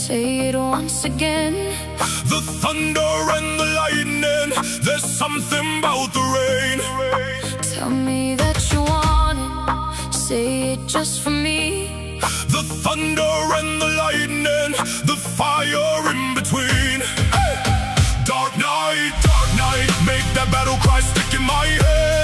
say it once again. The thunder and the lightning, there's something about the rain. Tell me that you want it, say it just for me. The thunder and the lightning, the fire in between. Hey! Dark night, make that battle cry stick in my head.